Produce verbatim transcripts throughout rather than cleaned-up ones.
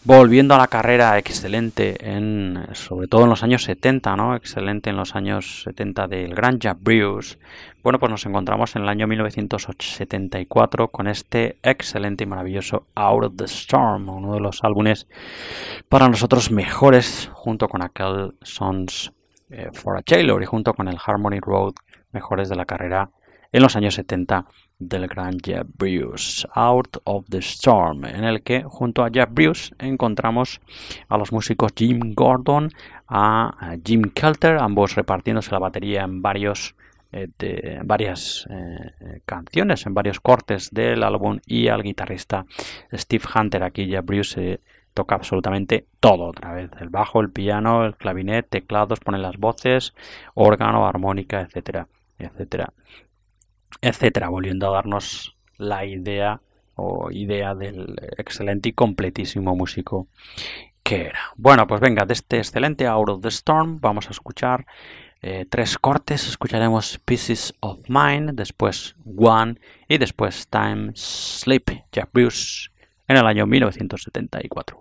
Volviendo a la carrera, excelente, en, sobre todo en los años setenta, ¿no? Excelente en los años setenta del gran Jack Bruce. Bueno, pues nos encontramos en el año mil novecientos setenta y cuatro con este excelente y maravilloso Out of the Storm, uno de los álbumes para nosotros mejores, junto con aquel Songs eh, for a Tailor y junto con el Harmony Road, mejores de la carrera en los años setenta del gran Jack Bruce, Out of the Storm, en el que junto a Jack Bruce encontramos a los músicos Jim Gordon, a Jim Kelter, ambos repartiéndose la batería en varios eh, de varias eh, canciones, en varios cortes del álbum, y al guitarrista Steve Hunter. Aquí Jack Bruce eh, toca absolutamente todo otra vez, el bajo, el piano, el clavinet, teclados, pone las voces, órgano, armónica, etcétera, etcétera, etcétera, volviendo a darnos la idea o idea del excelente y completísimo músico que era. Bueno, pues venga, de este excelente Out of the Storm vamos a escuchar eh, tres cortes. Escucharemos Pieces of Mine, después One y después Time Sleep, Jack Bruce, en el año mil novecientos setenta y cuatro.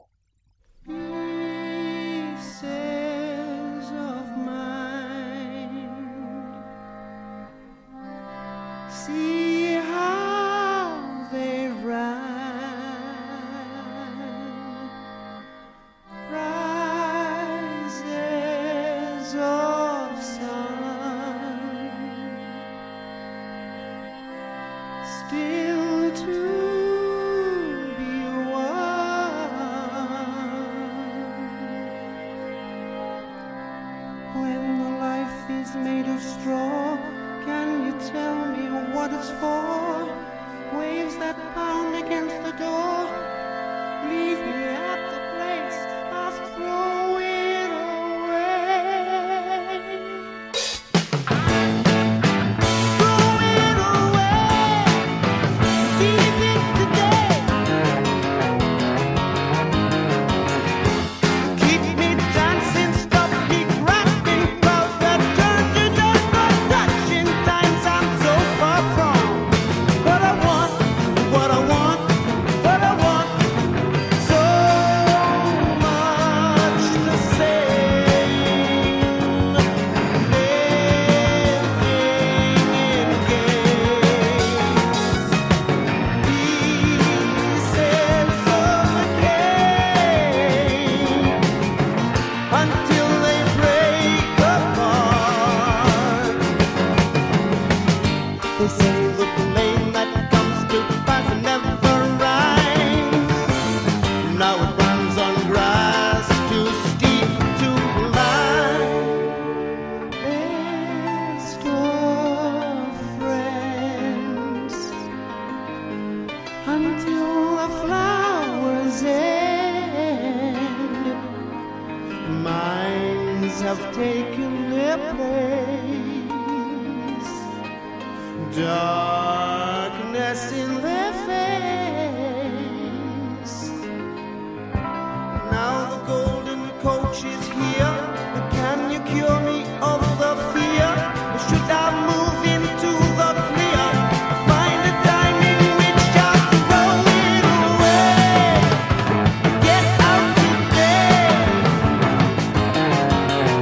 See how they run, rises of sun, still to be won. When the life is made of straw, can you tell me what it's for? Waves that pound against the door, leave me at the place, I'll throw it away. Throw it away, leave it today. Keep me dancing, stop me grasping, clouds that turn to dust, not touching times I'm so far from. What I want, what I want, what I want, so much to say. Living in gaze, pieces of a cake, until they break apart. They say the flame that comes to pass never rhymes. Now it runs on grass too steep to climb. Best of friends, until the flowers end. Minds have taken their place, darkness in their face. Now the golden coach is here. Can you cure me of the fear? Or should I move into the clear? Find a time in which I'll throw it away. Get out today.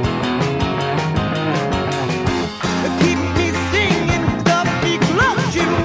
Keep me singing the big love tune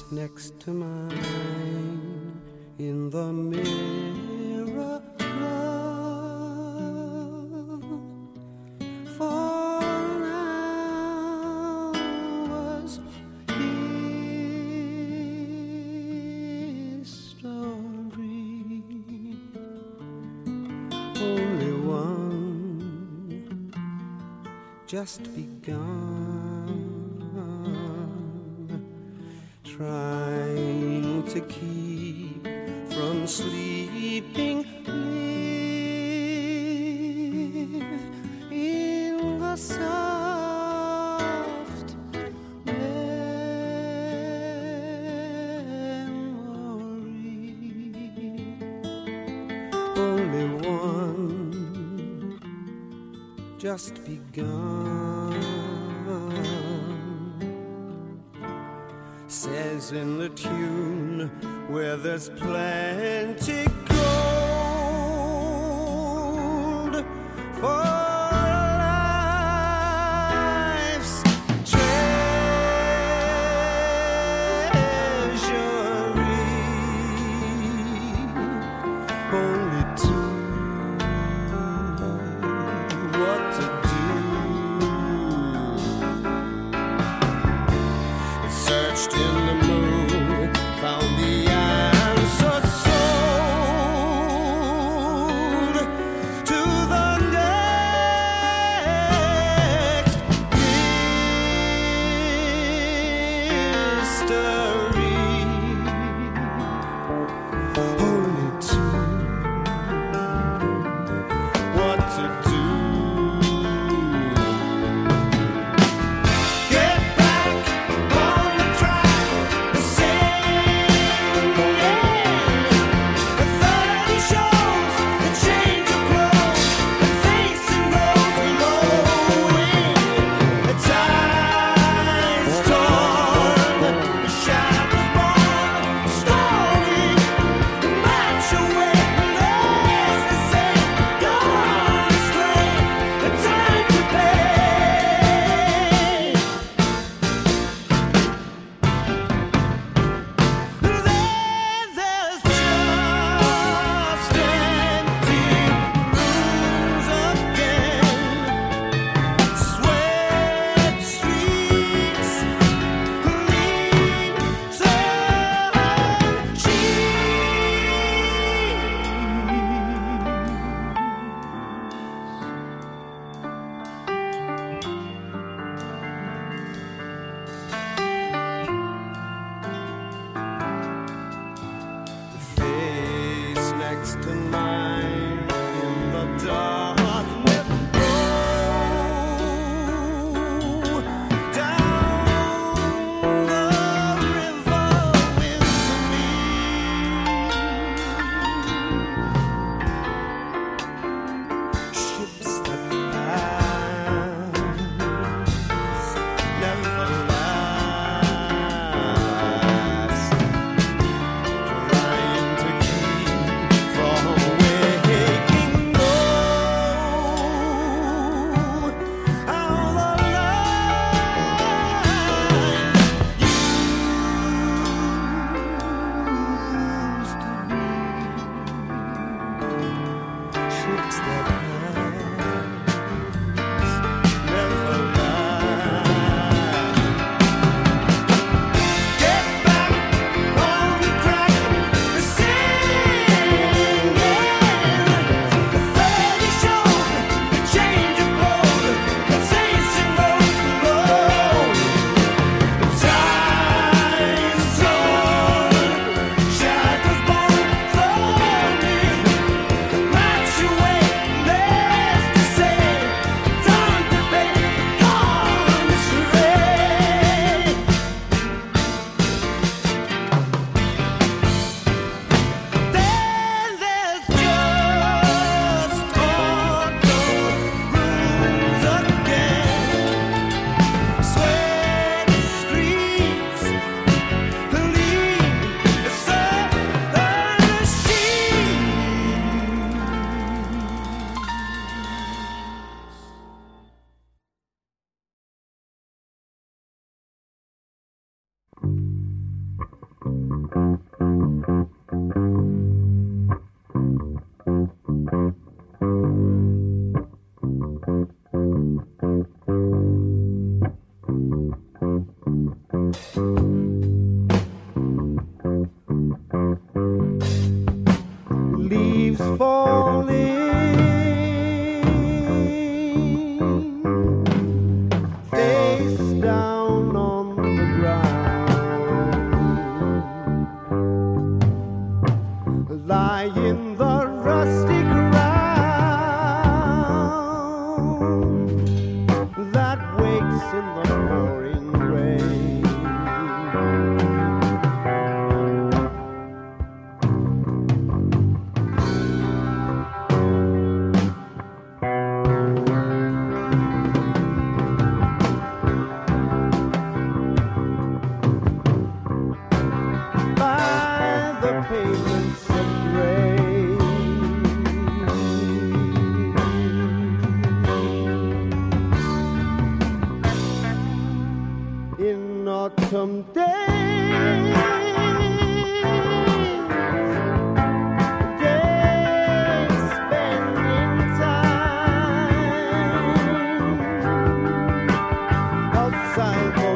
next to mine in the mirror, love, for an hour's history. Only one just begun, trying to keep from sleeping, live in the soft memory. Only one just begun, says in the tune where there's plenty gold for life's treasury. Only two, what to do? Searched in the moon, found the answer, sold to the next mystery. Only two, what to do? Get back on the track, the singing, the thirty shows, the change of clothes, the facing roads glowing, the tides torn, the shadows born, story, the match away, as they say, gone astray. Leaves falling, face down on the ground, lie in the rusty ground that wakes in the pouring rain. Pavements of gray, in autumn days, days spent in time outside the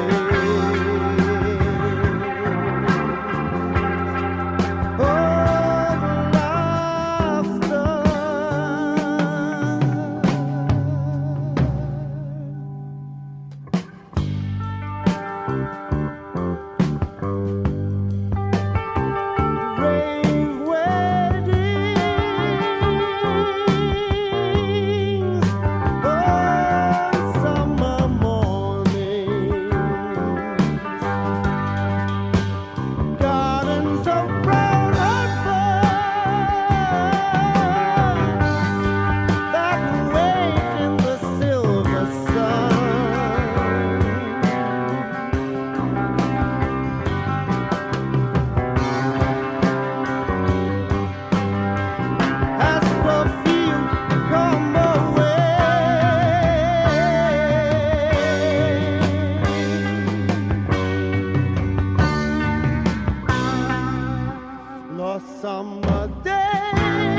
summer day,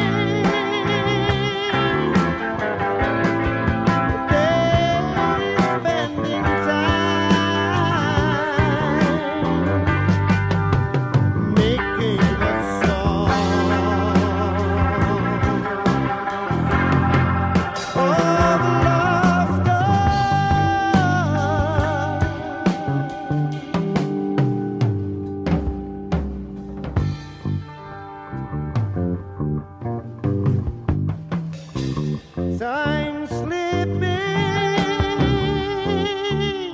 day spending time making a song of laughter. Time slipping,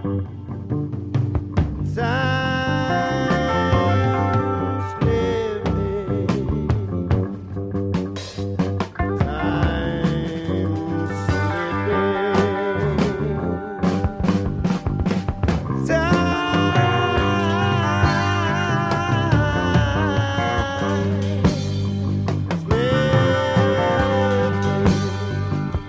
time slipping, time slipping, time slipping.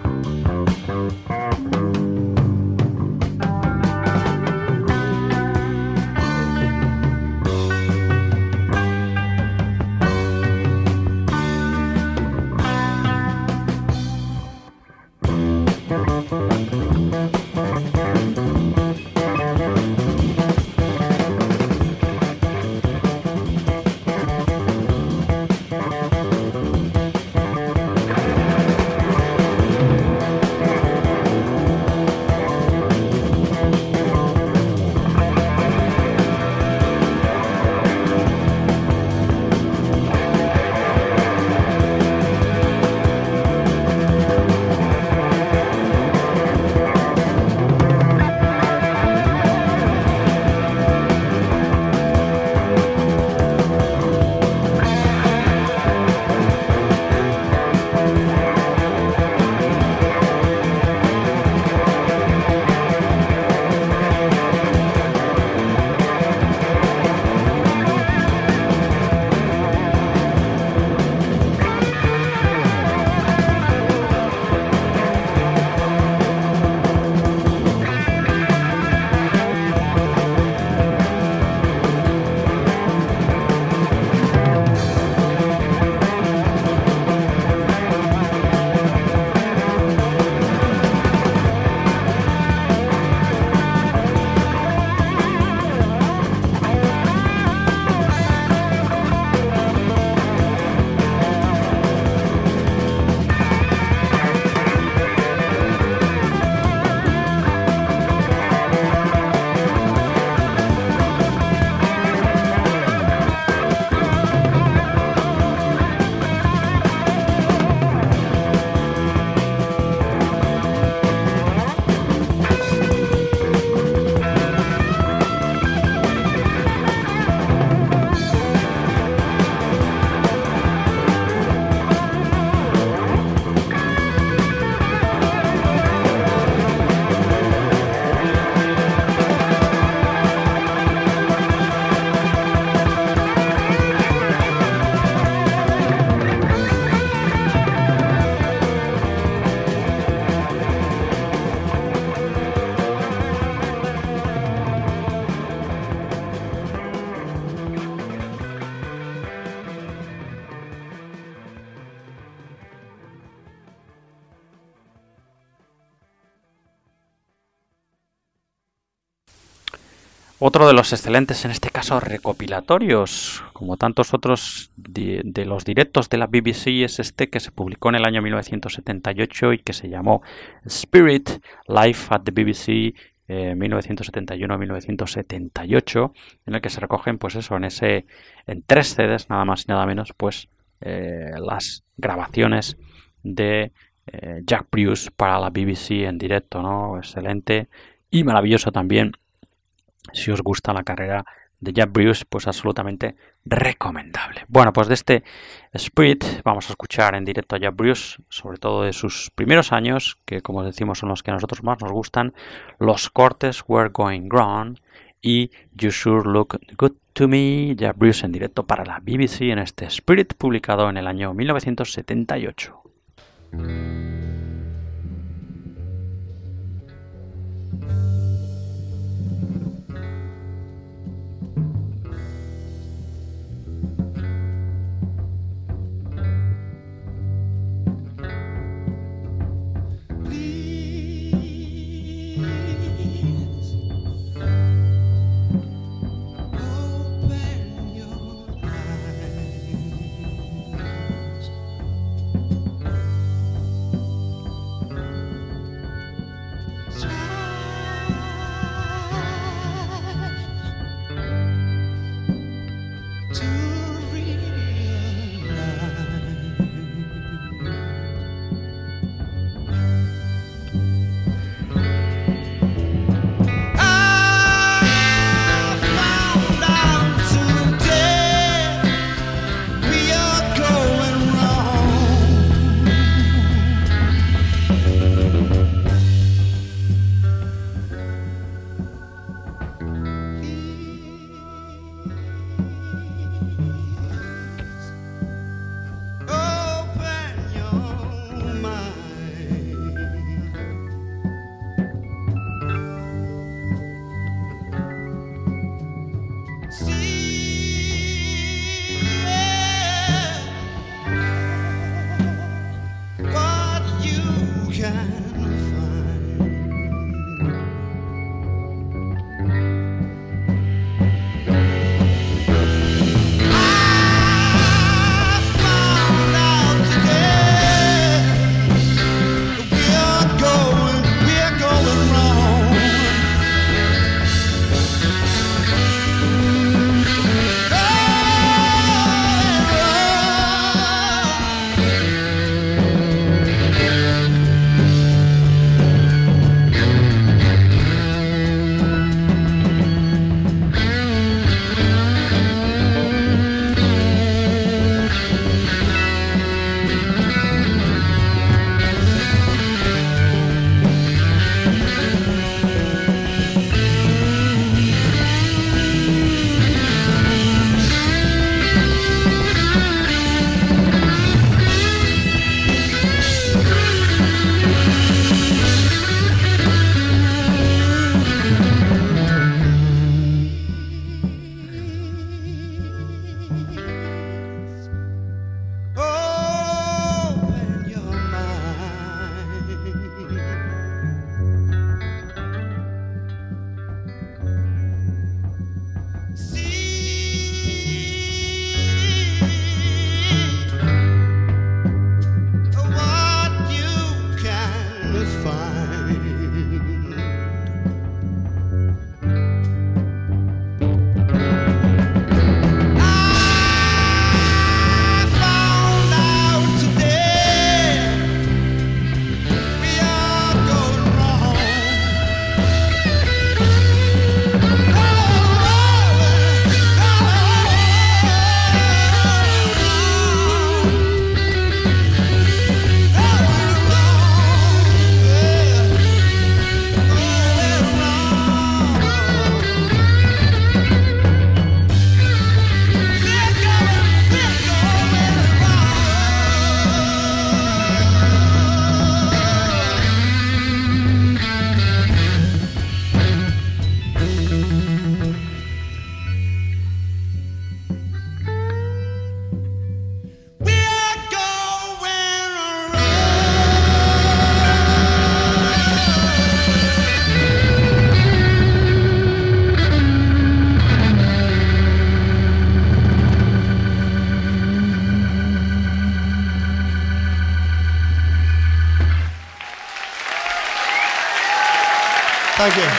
Otro de los excelentes, en este caso recopilatorios, como tantos otros de, de los directos de la B B C, es este que se publicó en el año mil novecientos setenta y ocho y que se llamó Spirit Live at the B B C eh, mil novecientos setenta y uno a mil novecientos setenta y ocho, en el que se recogen, pues eso, en ese en tres C Ds, nada más y nada menos, pues eh, las grabaciones de eh, Jack Bruce para la B B C en directo, ¿no? Excelente y maravilloso también. Si os gusta la carrera de Jack Bruce, pues absolutamente recomendable. Bueno, pues de este Spirit vamos a escuchar en directo a Jack Bruce, sobre todo de sus primeros años, que como decimos son los que a nosotros más nos gustan, los cortes We're Going Wrong y You Sure Look Good to Me. Jack Bruce en directo para la B B C en este Spirit, publicado en el año mil novecientos setenta y ocho. Thank you.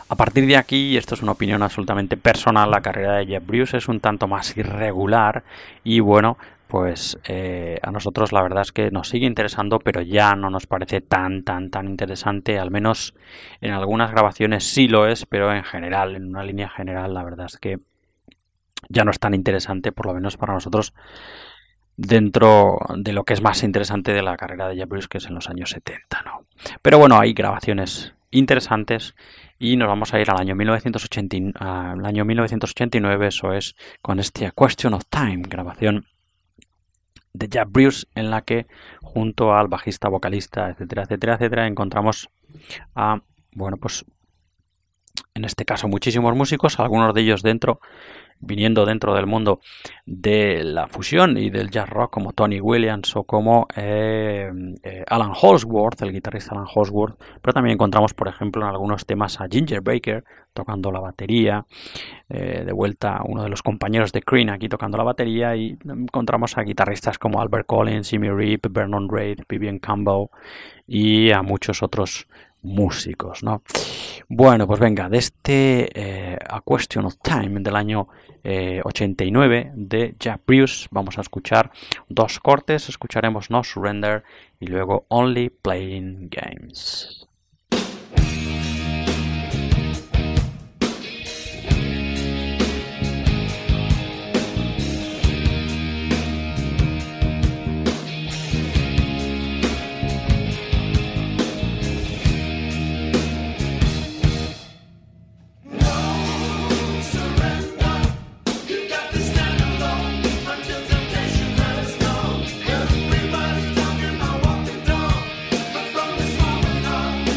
A partir de aquí, esto es una opinión absolutamente personal, la carrera de Jeff Bruce es un tanto más irregular y bueno, pues eh, a nosotros la verdad es que nos sigue interesando, pero ya no nos parece tan, tan, tan interesante, al menos en algunas grabaciones sí lo es, pero en general, en una línea general, la verdad es que ya no es tan interesante, por lo menos para nosotros, dentro de lo que es más interesante de la carrera de Jeff Bruce, que es en los años setenta, ¿no? Pero bueno, hay grabaciones interesantes y nos vamos a ir al año mil novecientos ochenta, al año mil novecientos ochenta y nueve, eso es con este A Question of Time, grabación de Jeff Bruce, en la que junto al bajista, vocalista, etcétera, etcétera, etcétera, encontramos a, bueno, pues en este caso muchísimos músicos, algunos de ellos dentro viniendo dentro del mundo de la fusión y del jazz rock, como Tony Williams o como eh, eh, Alan Holdsworth, el guitarrista Alan Holdsworth, pero también encontramos, por ejemplo, en algunos temas a Ginger Baker tocando la batería, eh, de vuelta uno de los compañeros de Cream aquí tocando la batería, y encontramos a guitarristas como Albert Collins, Jimmy Reed, Vernon Reid, Vivian Campbell y a muchos otros músicos, ¿no? Bueno, pues venga, de este eh, A Question of Time del año eh, ochenta y nueve de Jeff Bruce vamos a escuchar dos cortes, escucharemos No Surrender y luego Only Playing Games. Everybody's talking about walking down, but from this moment on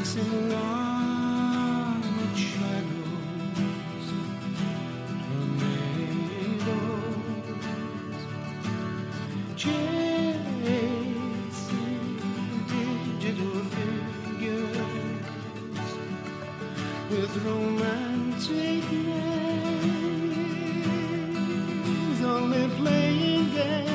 Chasing on the shadows, tornadoes, chasing digital figures with romantic names, only playing games.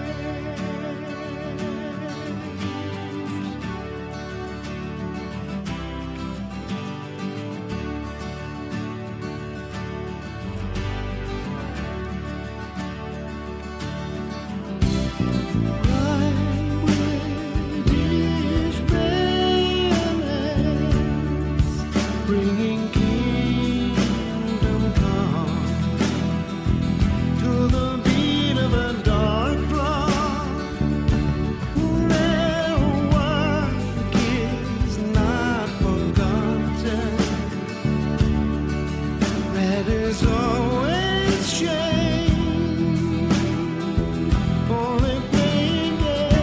Bringing kingdom come to the beat of a dark drum. Their work is not forgotten. Red is always shame, only playing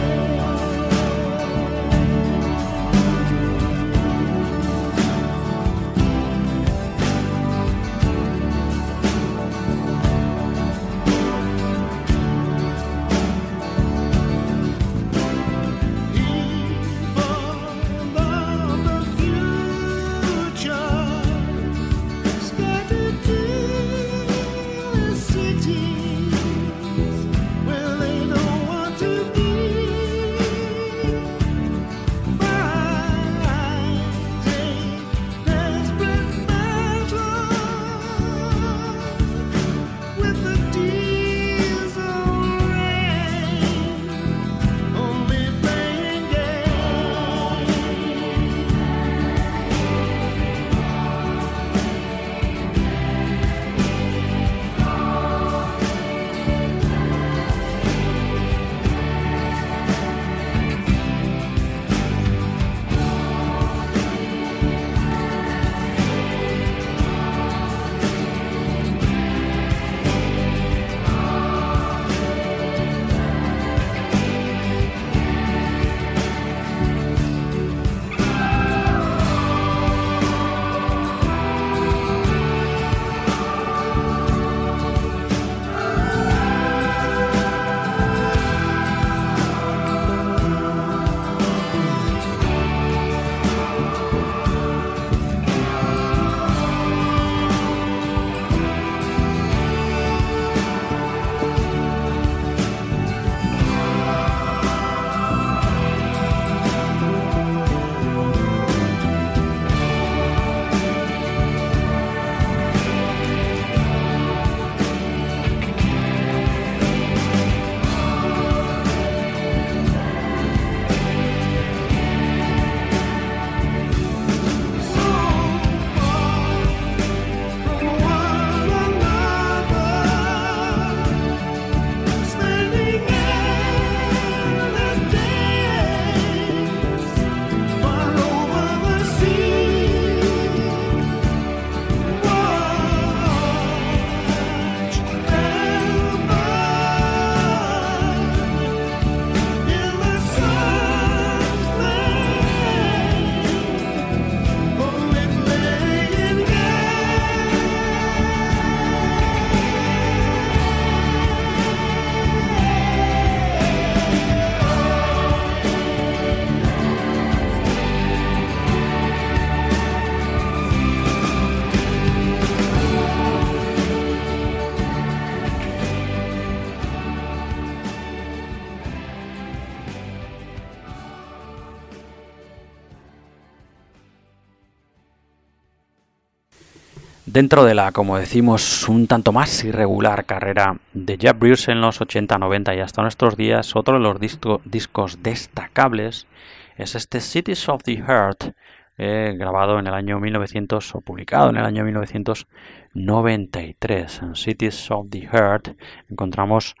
Dentro de la, como decimos, un tanto más irregular carrera de Jack Bruce en los ochenta, noventa y hasta nuestros días, otro de los disco, discos destacables es este Cities of the Heart, eh, grabado en el año mil novecientos o publicado en el año mil novecientos noventa y tres. En Cities of the Heart encontramos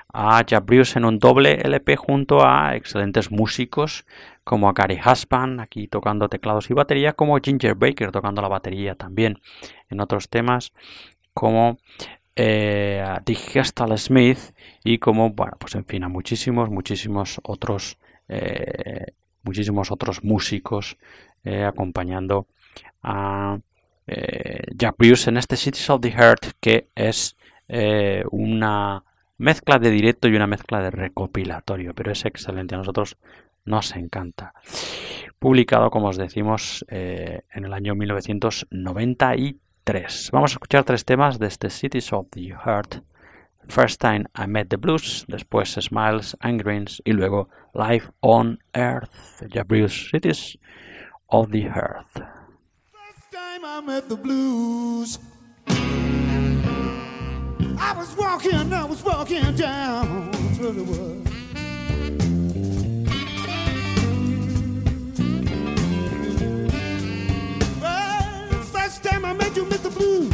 a Jack Bruce en un doble L P junto a excelentes músicos como a Gary Husband, aquí tocando teclados y batería, como Ginger Baker tocando la batería también en otros temas, como eh, a Dick Gestal Smith y como, bueno, pues en fin, a muchísimos, muchísimos otros eh, muchísimos otros músicos eh, acompañando a eh, Jack Bruce en este Cities of the Heart, que es eh, una mezcla de directo y una mezcla de recopilatorio, pero es excelente, a nosotros nos encanta. Publicado, como os decimos, eh, en el año mil novecientos noventa y tres. Vamos a escuchar tres temas de este Cities of the Heart. First Time I Met the Blues, después Smiles and Grins y luego Live on Earth. Jack Bruce, Cities of the Heart. First time I met the blues, I was walking, I was walking down through the woods. Well, first time I met you, Mister Blues,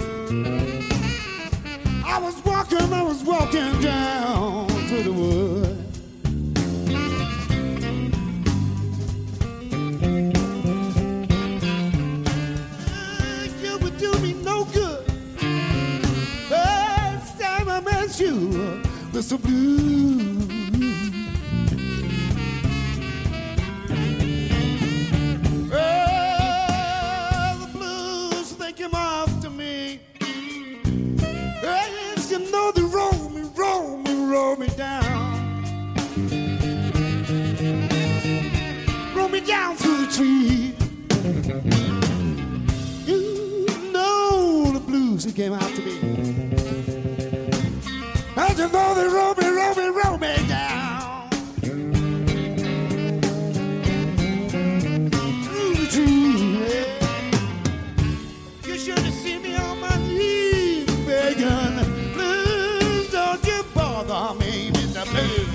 I was walking, I was walking down through the woods. You would do me no good. First time I met you, Mister Blue. Oh, the blues, they came after me. Yes, you know they roll me, roll me, roll me down. Roll me down through the trees. You know the blues, they came after me. And you know they roll me, roll me, roll me down through the trees. You should have seen me on my knees begging. Blues, don't you bother me, Mister Blues.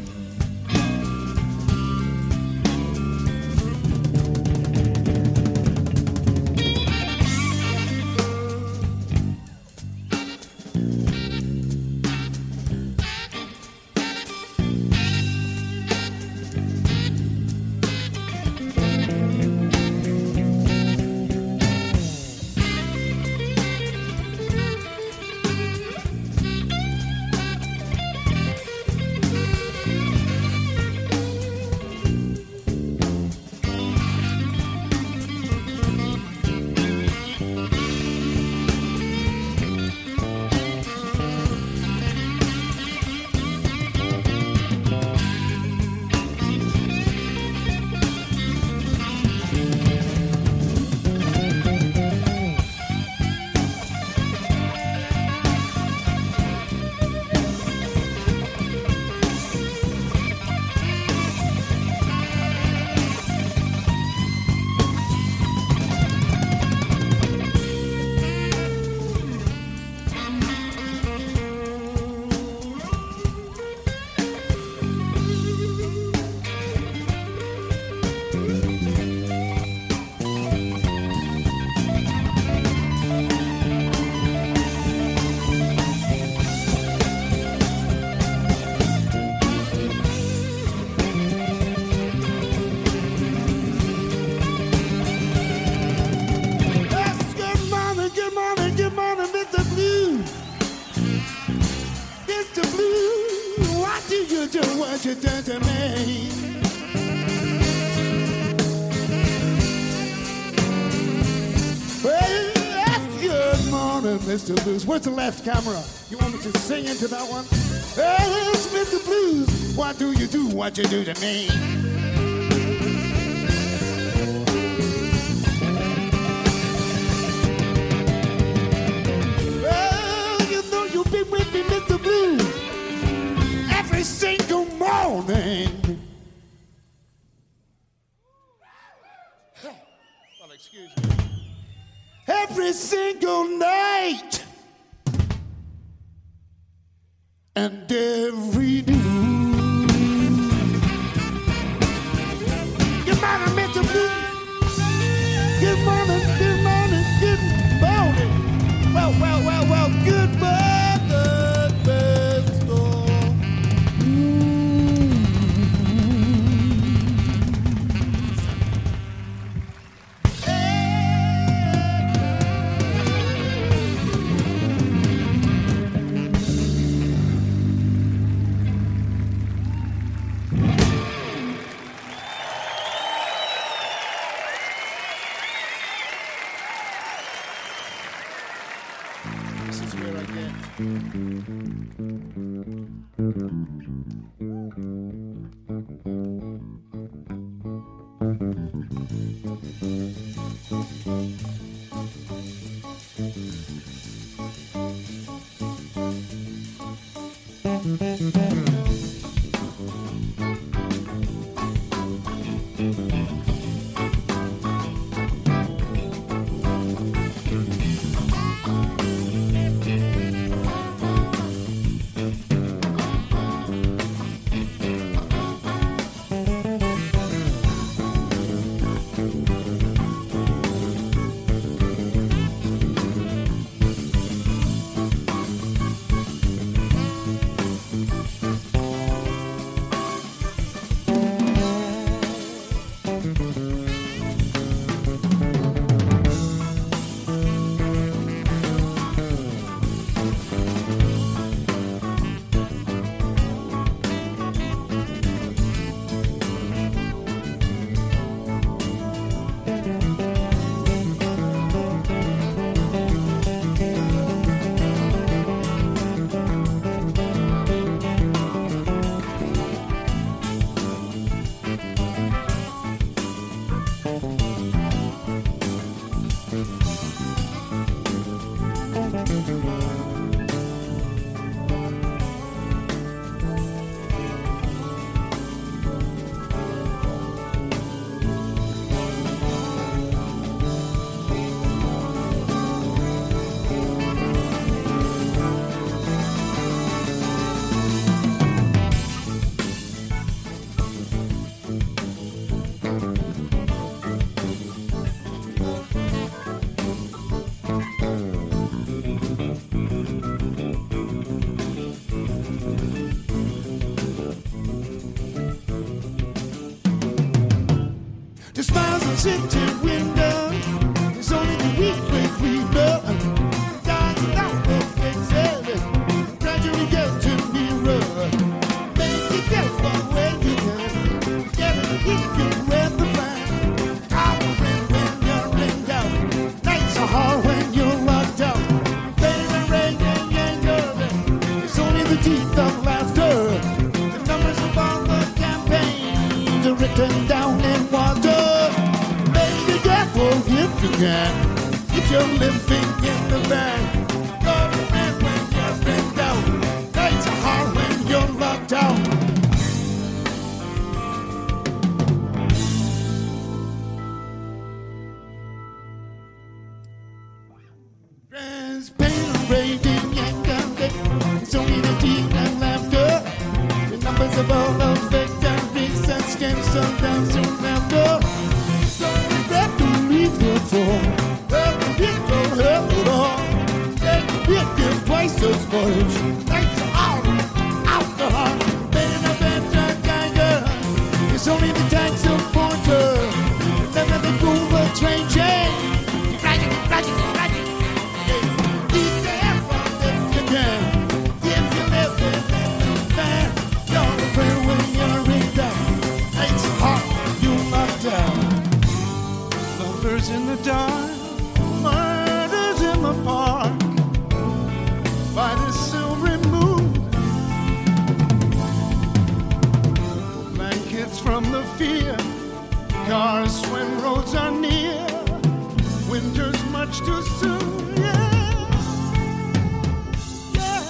What you done to me? Well, that's good morning, Mister Blues. Where's the left camera? You want me to sing into that one? Well, it's Mister Blues. What do you do? What you do to me? Well, you know you've been with me, Mister Blues, every single morning. Well, excuse me. Every single night and every noon. Good morning, Mister Blues. Good morning, good morning, good morning. Well, well, well, well, good morning, best storm. where I can. Tinted window, it's only the weak way we know. Guys without no faces, gradually get to nearer. Make it careful when you can, get it weak and wear the plan. I'm a friend when you're in doubt, nights are hard when you're locked out. Baby, rain and anger, it's only the teeth of laughter. The numbers of all the campaigns are written down in water. If you can, if you're living in the van, go to bed when you're been down. Nights are hard when you're locked out. There's pain, raging, and gambling. It's only the teeth and laughter. The numbers of all the victories and scams sometimes soon after. Well, it don't help at all. They hit you twice as much. Thanks all out the heart. Better than better, tiger. It's only the tanks of Porter. Remember the Google train chain. Tragic, tragic, tragic. Be careful if you can. If you live in the van, you're a friend when you're in doubt. Thanks hard, you locked down. Lovers in the dark, murders in the park, by the silvery moon. Blankets from the fear, cars when roads are near. Winter's much too soon, yeah, yeah.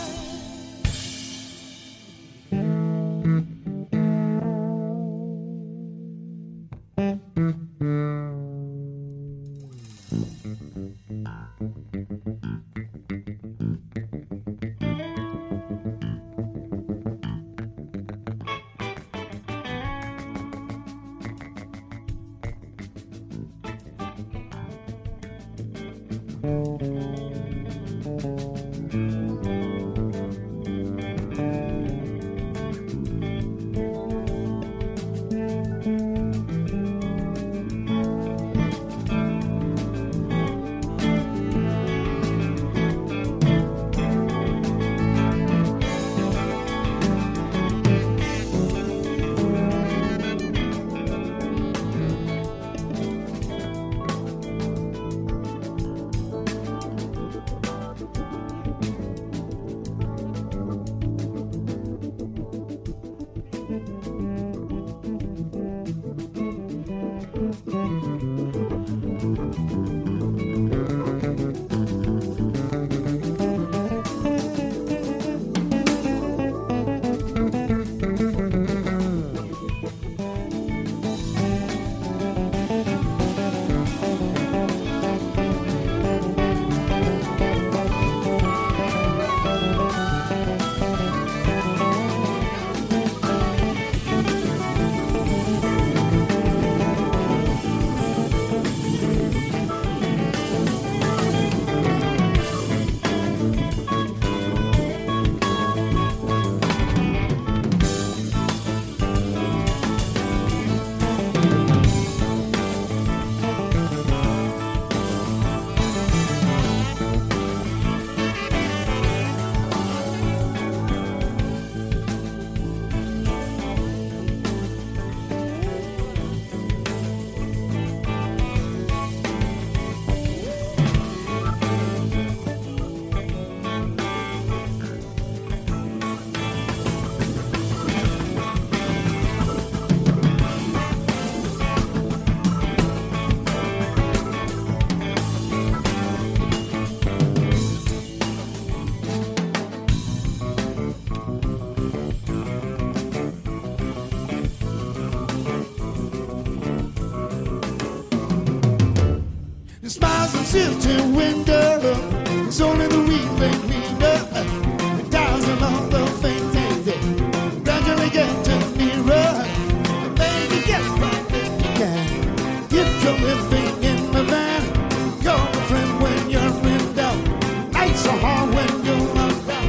The smiles and silted window, it's only the weak they need up. The dials and all the things they gradually get to nearer. Baby, get right if you can. If you're living in the van, you're a friend when you're in doubt. Nights are hard when you're locked out.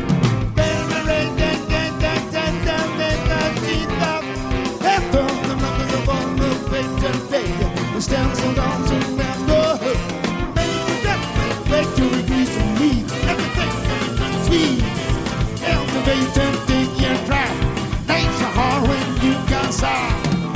Stands so down to remember. Baby, that's the to release and leave. Everything that sweet. Elevate and dig your drive. Nights are hard when you got side.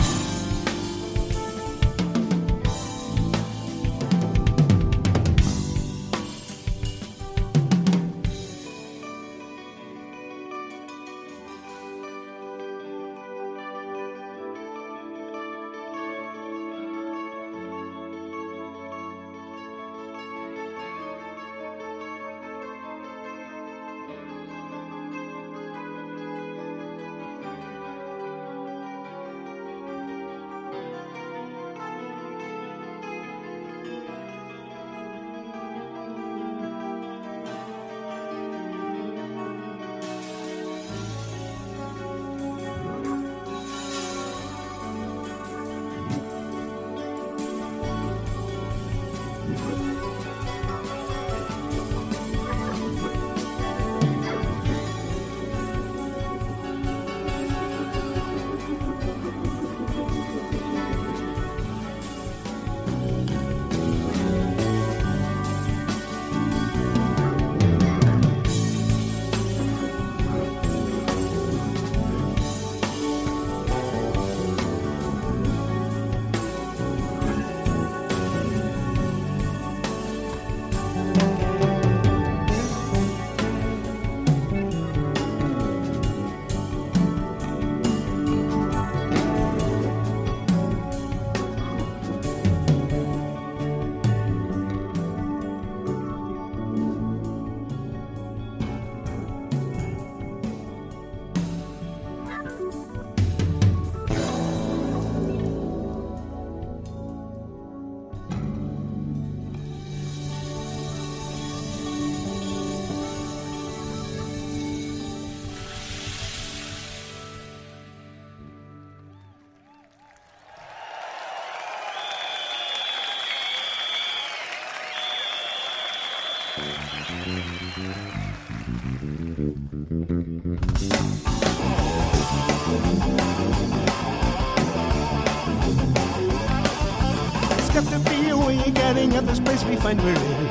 It's got to be a way of getting at this place we find we're in.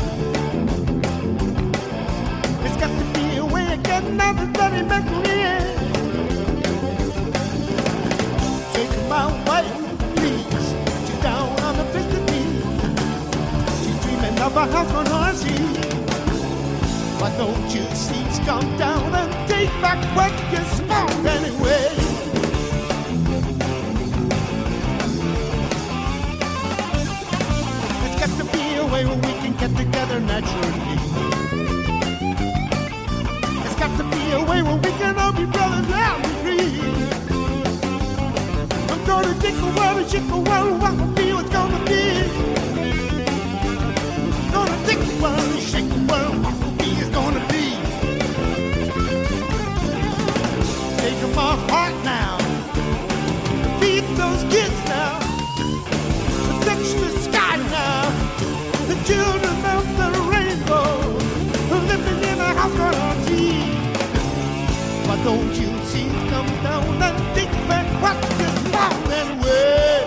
It's got to be a way of getting out this bloody back in. Take my wife, please. She's down on the biscuit knee. She's dreaming of a house on her sea. Why don't you please come down and take back what you spawned anyway? It's got to be a way where we can get together naturally. It's got to be a way where we can all be brothers and be free. I'm gonna take a while and shake a while, what will be what's gonna be. Gonna take a while and shake a while, what will be is gonna be. Take my heart now, feed those kids now, touch the sky now, the children of the rainbow, living in a house on tea. Why don't you see, come down and take back what you found anyway?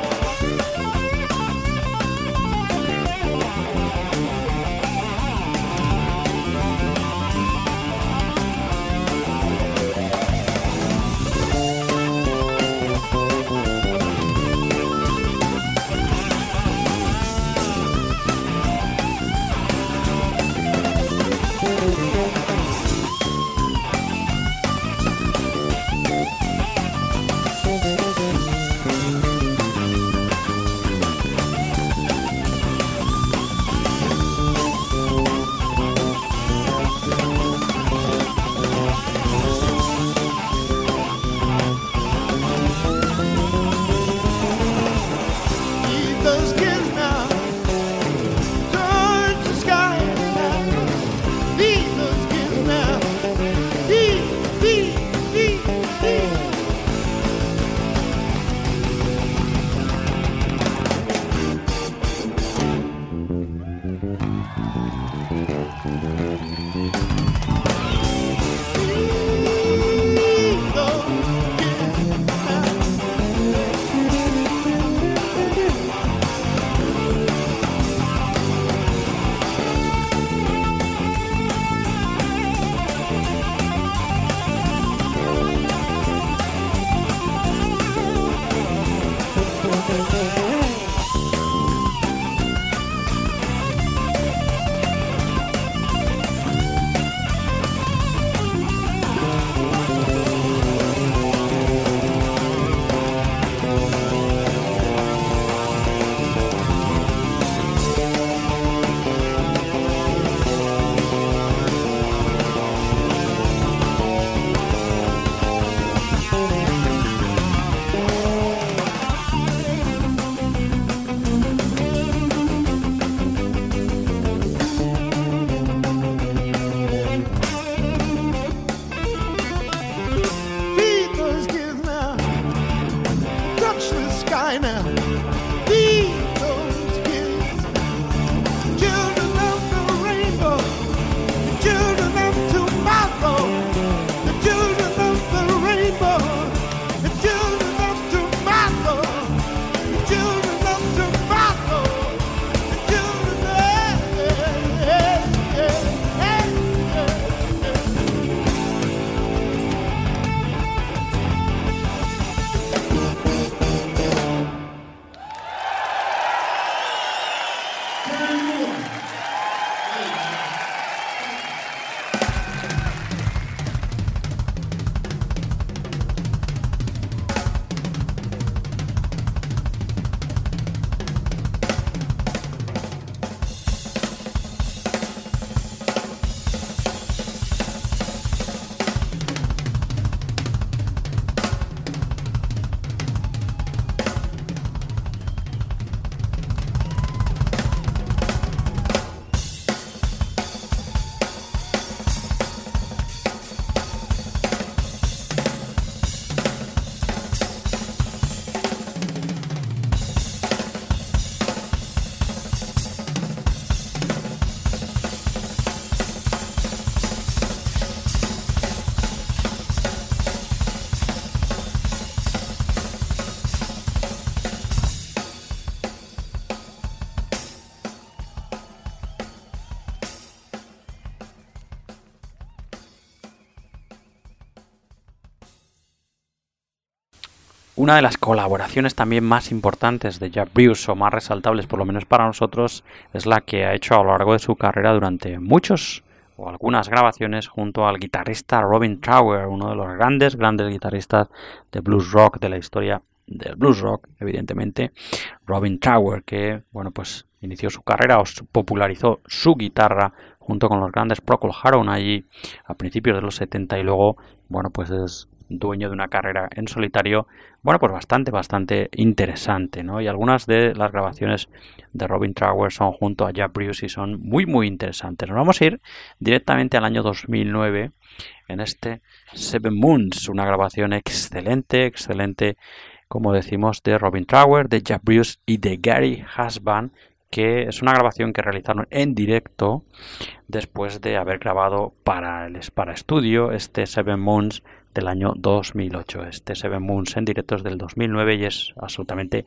Una de las colaboraciones también más importantes de Jack Bruce, o más resaltables por lo menos para nosotros, es la que ha hecho a lo largo de su carrera durante muchos o algunas grabaciones junto al guitarrista Robin Trower, uno de los grandes, grandes guitarristas de blues rock de la historia del blues rock, evidentemente. Robin Trower, que bueno, pues inició su carrera o popularizó su guitarra junto con los grandes Procol Harum allí a principios de los setenta, y luego, bueno, pues es dueño de una carrera en solitario, bueno, pues bastante, bastante interesante, ¿no? Y algunas de las grabaciones de Robin Trower son junto a Jack Bruce y son muy, muy interesantes. Nos vamos a ir directamente al año dos mil nueve en este Seven Moons, una grabación excelente, excelente, como decimos, de Robin Trower, de Jack Bruce y de Gary Husband, que es una grabación que realizaron en directo después de haber grabado para el para estudio este Seven Moons del año dos mil ocho. Este Seven Moons en directo es del dos mil nueve y es absolutamente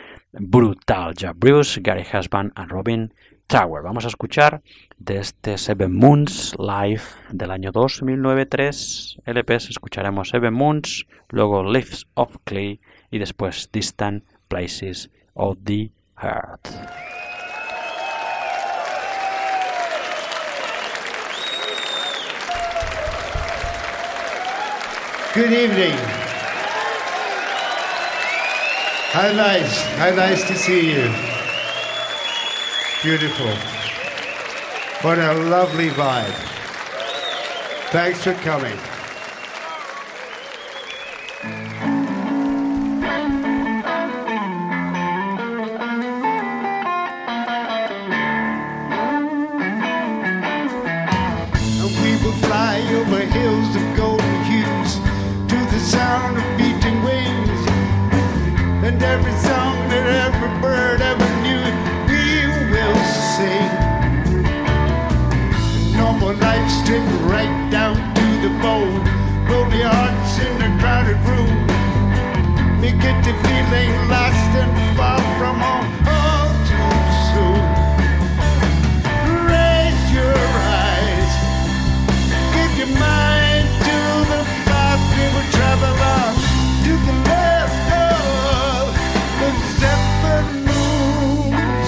brutal. Jack Bruce, Gary Husband y Robin Trower. Vamos a escuchar de este Seven Moons live del año dos mil nueve, tres L Ps. Escucharemos Seven Moons, luego Leaves of Clay y después Distant Places of the Heart. Good evening. How nice, how nice to see you. Beautiful. What a lovely vibe. Thanks for coming. And we will fly over hills of golden hues to the sound of beating wings, and every song that every bird ever knew we will sing. Normal life stripped right down to the bone, lonely hearts in a crowded room. We get the feeling lost and far from home all too soon. Raise your eyes, give your mind to the path we will travel on, to the left of the seven moons.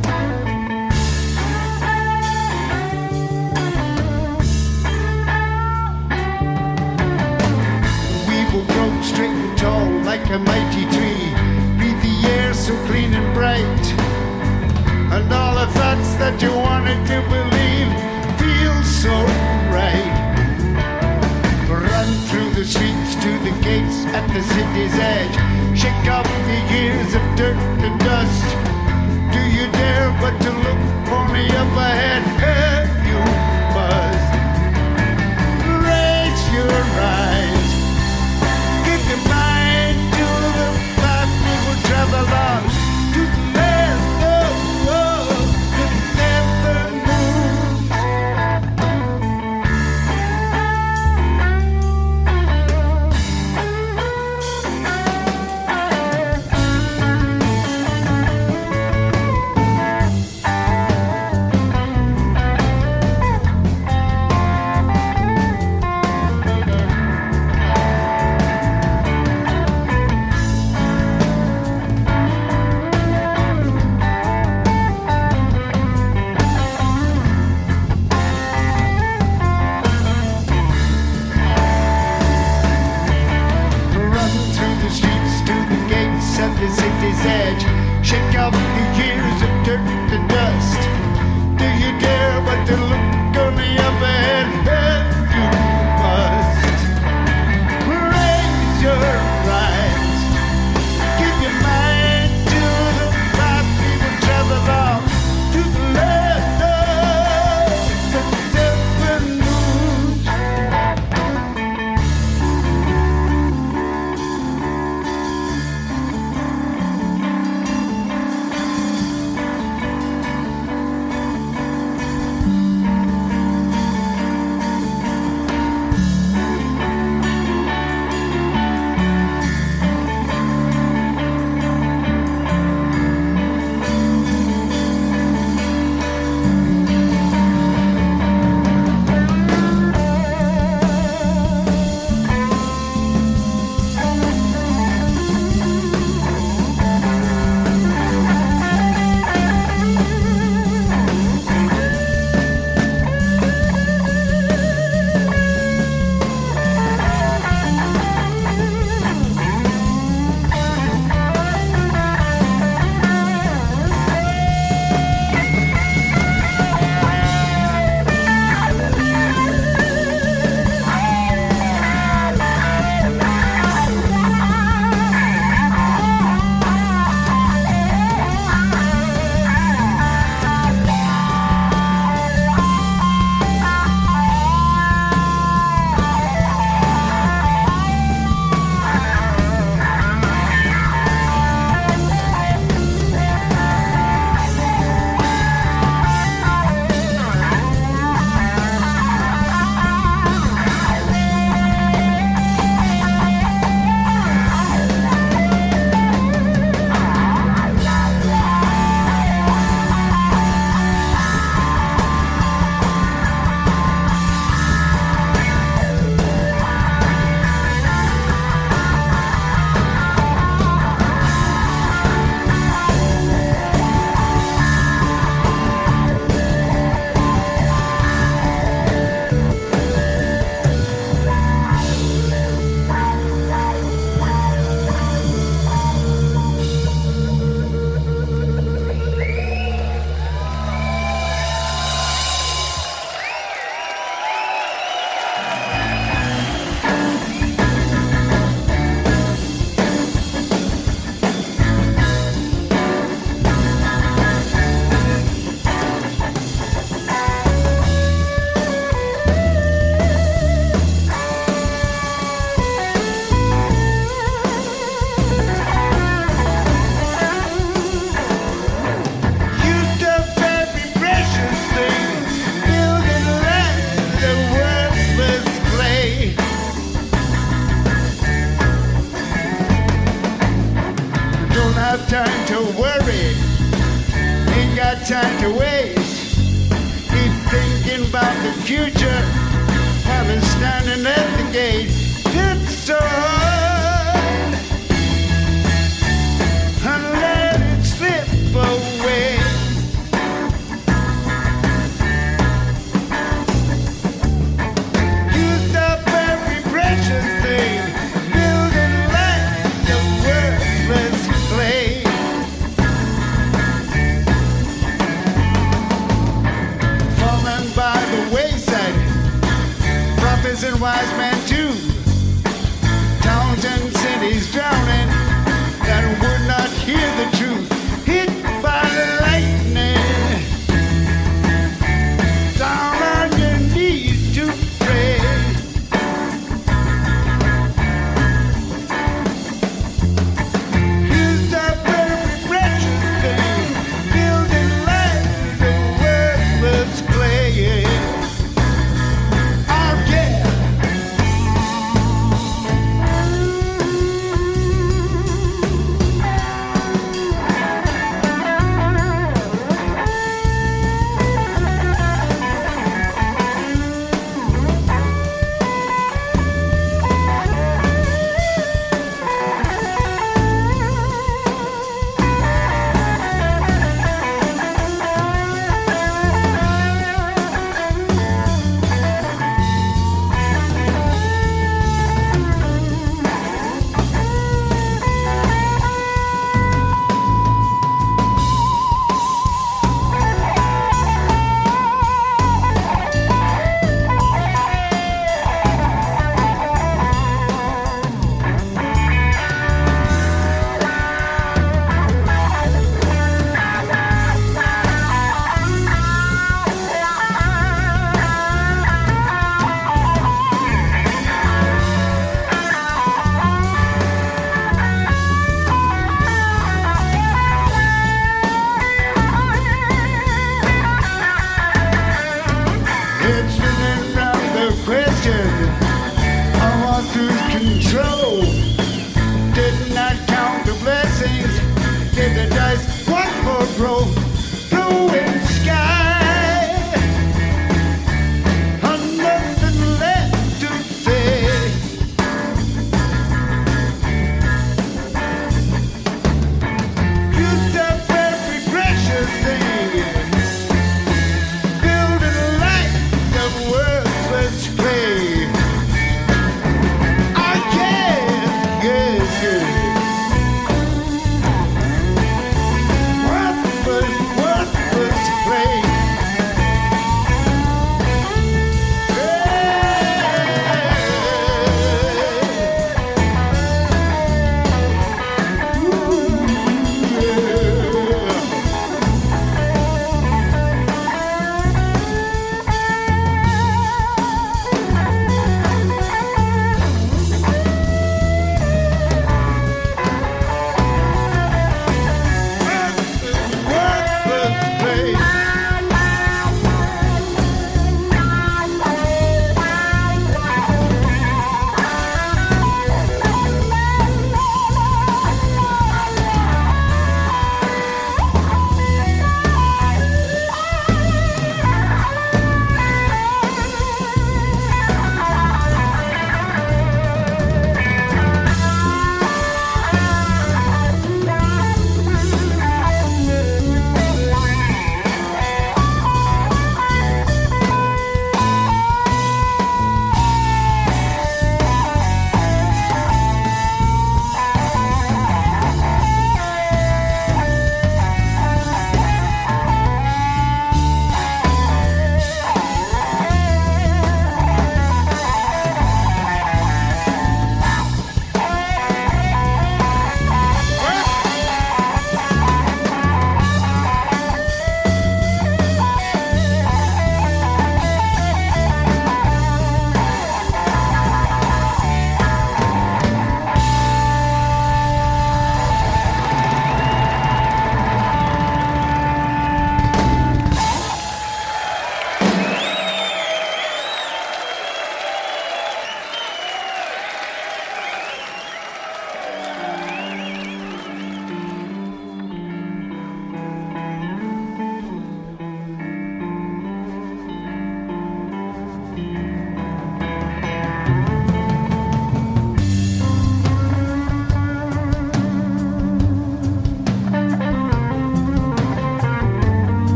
We will grow straight and tall like a mighty tree, breathe the air so clean and bright, and all the thoughts that you wanted to believe feel so right. Run through the streets to the gates at the city's edge, shake off the years of dirt and dust. Do you dare but to look only up ahead? Have you must raise your eyes, give your mind to the path we will travel on, to the land of love, the seven moons. got time to waste. Keep thinking about the future, having standing at the gate. It's so hard, and let it slip away. Used up every precious thing, building land of worthless clay. Falling by the wayside, prophets and wise men too. Towns and cities drowning that would not hear the truth. Hit by the lightning, down on your knees to pray. Used up every precious thing, building land of worthless clay. Oh yeah.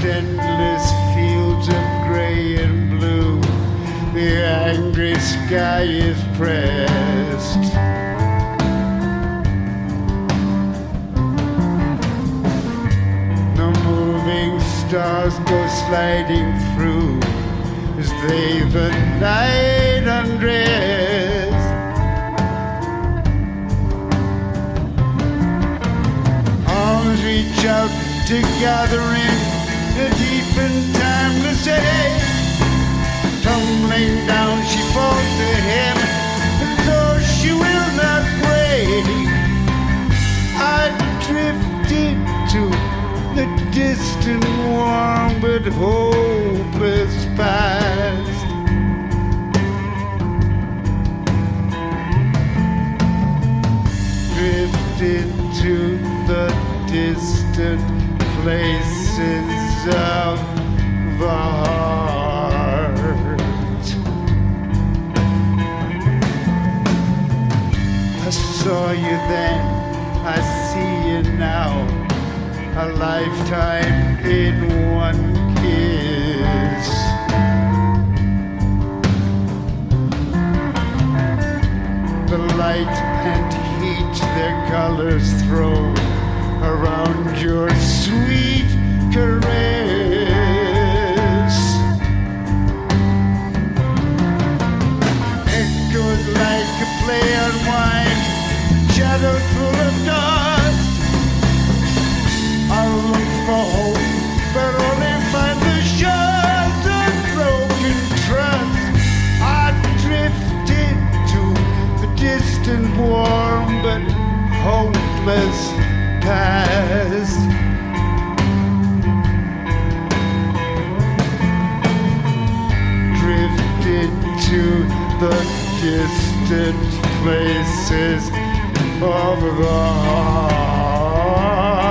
endless fields of gray and blue. The angry sky is pressed. The moving stars go sliding through as they the night undress. Arms reach out to gather in the deep and timeless air. Tumbling down she falls to him, though she will not break. I drifted to the distant, warm but hopeless past. Drifted to the distant places of the heart. I saw you then, I see you now. A lifetime in one kiss. The light and heat their colors throw around your sweet caress. Echoes like a play on wine, shadows full of dust. I look for hope, but only find the shards of broken trust. I drifted to the distant, warm but hopeless past. Drifted to the distant places of the heart.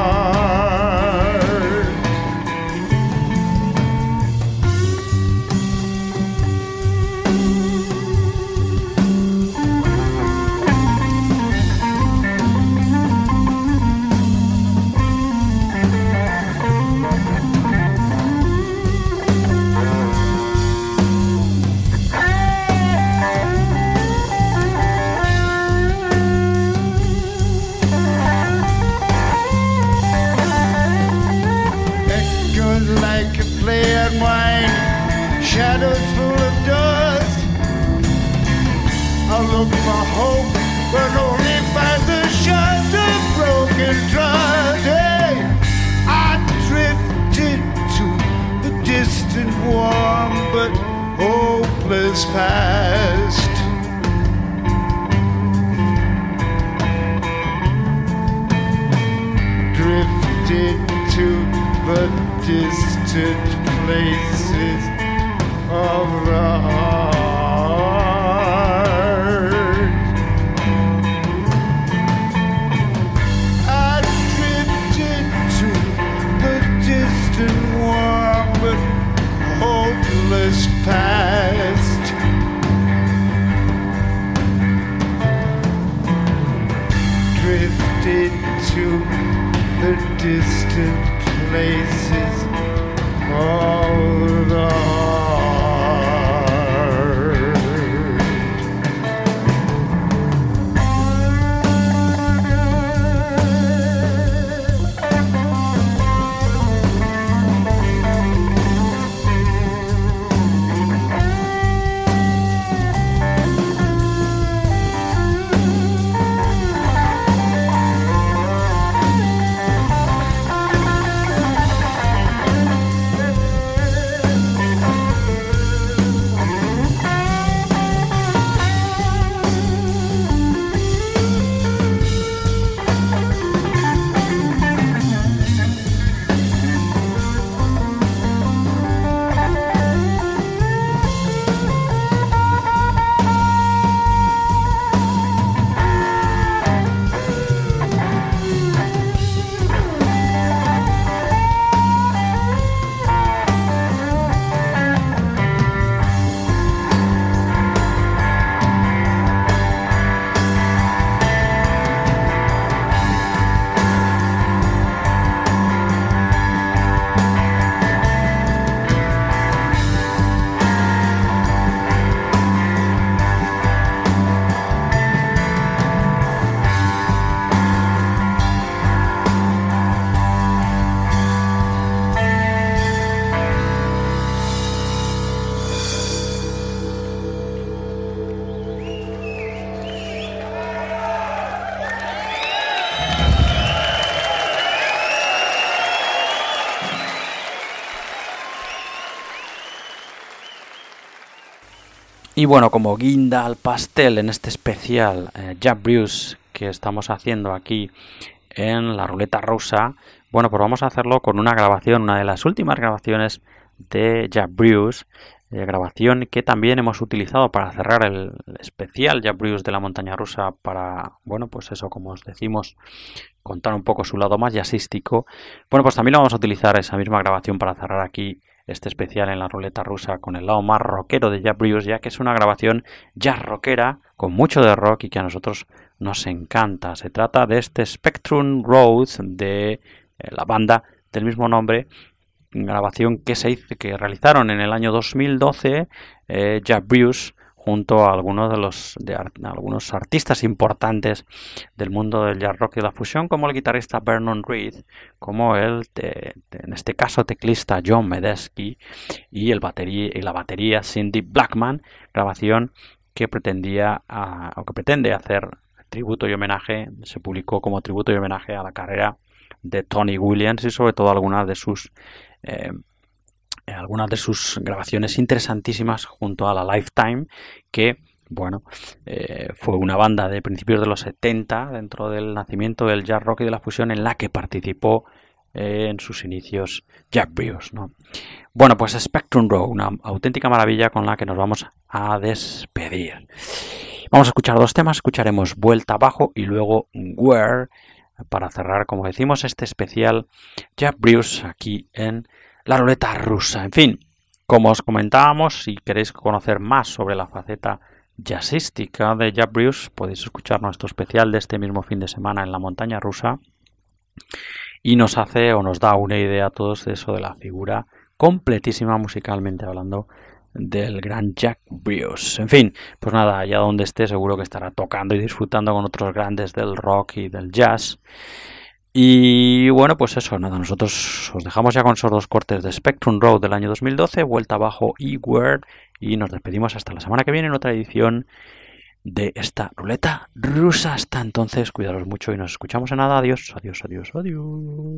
Shadows full of dust. I look for hope, but only find the shards of broken trust. Hey, I drifted to the distant, warm but hopeless past. Drifted to the distant places of the heart. I drifted to the distant, warm but hopeless past. Drifted to the distant places of the heart. Y bueno, como guinda al pastel en este especial eh, Jack Bruce que estamos haciendo aquí en la ruleta rusa, bueno, pues vamos a hacerlo con una grabación, una de las últimas grabaciones de Jack Bruce, eh, grabación que también hemos utilizado para cerrar el especial Jack Bruce de la montaña rusa para, bueno, pues eso, como os decimos, contar un poco su lado más jazzístico. Bueno, pues también lo vamos a utilizar esa misma grabación para cerrar aquí este especial en la ruleta rusa con el lado más rockero de Jack Bruce, ya que es una grabación jazz rockera con mucho de rock y que a nosotros nos encanta. Se trata de este Spectrum Road de eh, la banda del mismo nombre, grabación que se hizo, que realizaron en el año dos mil doce eh, Jack Bruce junto a algunos de los de art, algunos artistas importantes del mundo del jazz rock y de la fusión, como el guitarrista Vernon Reid, como el te, te, en este caso teclista John Medeski y el batería y la batería Cindy Blackman, grabación que pretendía uh, o que pretende hacer tributo y homenaje, se publicó como tributo y homenaje a la carrera de Tony Williams y sobre todo algunas de sus eh, algunas de sus grabaciones interesantísimas junto a la Lifetime, que bueno, eh, fue una banda de principios de los setenta dentro del nacimiento del jazz rock y de la fusión en la que participó eh, en sus inicios Jack Bruce, ¿no? Bueno, pues Spectrum Row, una auténtica maravilla con la que nos vamos a despedir. Vamos a escuchar dos temas, escucharemos Vuelta Abajo y luego Where, para cerrar, como decimos, este especial Jack Bruce aquí en la ruleta rusa. En fin, como os comentábamos, si queréis conocer más sobre la faceta jazzística de Jack Bruce, podéis escuchar nuestro especial de este mismo fin de semana en la montaña rusa y nos hace o nos da una idea a todos de eso, de la figura completísima musicalmente hablando del gran Jack Bruce. En fin, pues nada, allá donde esté seguro que estará tocando y disfrutando con otros grandes del rock y del jazz. Y bueno, pues eso, nada, nosotros os dejamos ya con esos dos cortes de Spectrum Road del año dos mil doce, Vuelta Abajo y Word, y nos despedimos hasta la semana que viene en otra edición de esta ruleta rusa. Hasta entonces, cuidaros mucho y nos escuchamos en nada. Adiós, adiós, adiós, adiós.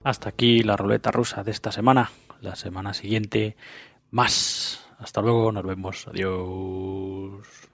Hasta aquí la ruleta rusa de esta semana. La semana siguiente, más. Hasta luego, nos vemos. Adiós.